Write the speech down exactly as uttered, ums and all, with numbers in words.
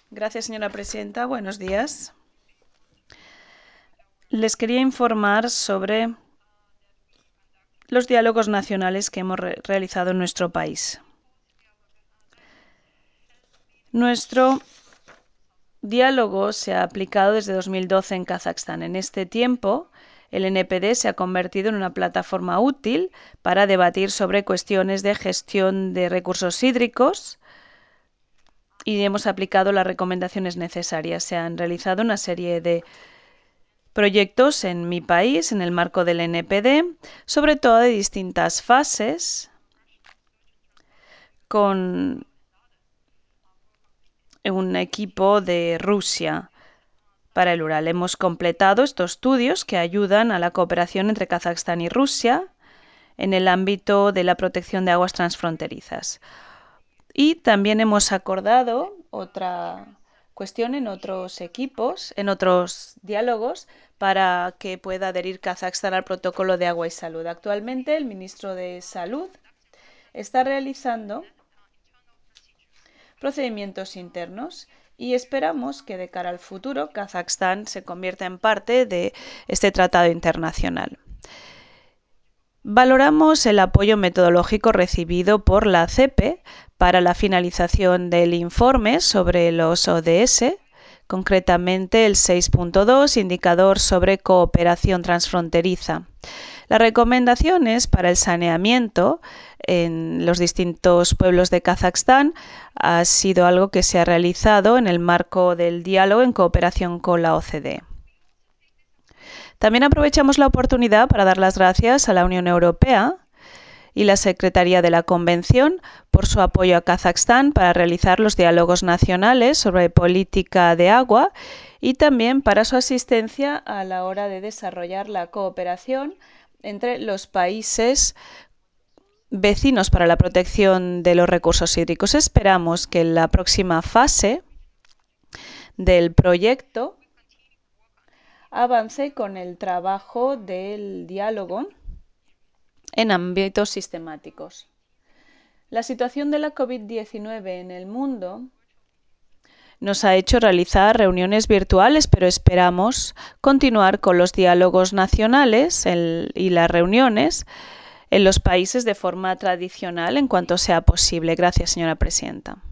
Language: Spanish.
Gracias, señora presidenta. Buenos días. Les quería informar sobre los diálogos nacionales que hemos re realizado en nuestro país. Nuestro diálogo se ha aplicado desde dos mil doce en Kazajstán. En este tiempo, el N P D se ha convertido en una plataforma útil para debatir sobre cuestiones de gestión de recursos hídricos y hemos aplicado las recomendaciones necesarias. Se han realizado una serie de proyectos en mi país, en el marco del N P D, sobre todo de distintas fases, con un equipo de Rusia para el Ural. Hemos completado estos estudios que ayudan a la cooperación entre Kazajstán y Rusia en el ámbito de la protección de aguas transfronterizas. Y también hemos acordado otra cuestión en otros equipos, en otros diálogos, para que pueda adherir Kazajstán al protocolo de agua y salud. Actualmente, el ministro de Salud está realizando procedimientos internos y esperamos que de cara al futuro Kazajstán se convierta en parte de este tratado internacional. Valoramos el apoyo metodológico recibido por la C E P E para la finalización del informe sobre los O D S, concretamente el seis punto dos, indicador sobre cooperación transfronteriza. Las recomendaciones para el saneamiento en los distintos pueblos de Kazajstán ha sido algo que se ha realizado en el marco del diálogo en cooperación con la O C D E. También aprovechamos la oportunidad para dar las gracias a la Unión Europea y la Secretaría de la Convención por su apoyo a Kazajstán para realizar los diálogos nacionales sobre política de agua y también para su asistencia a la hora de desarrollar la cooperación entre los países vecinos para la protección de los recursos hídricos. Esperamos que en la próxima fase del proyecto avance con el trabajo del diálogo en ámbitos sistemáticos. La situación de la COVID diecinueve en el mundo nos ha hecho realizar reuniones virtuales, pero esperamos continuar con los diálogos nacionales el, y las reuniones en los países de forma tradicional en cuanto sea posible. Gracias, señora presidenta.